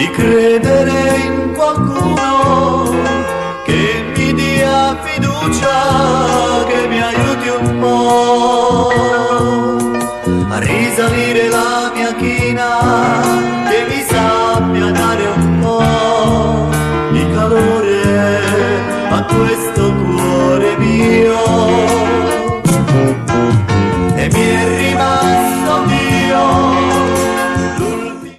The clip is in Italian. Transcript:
di credere in qualcuno che mi dia fiducia.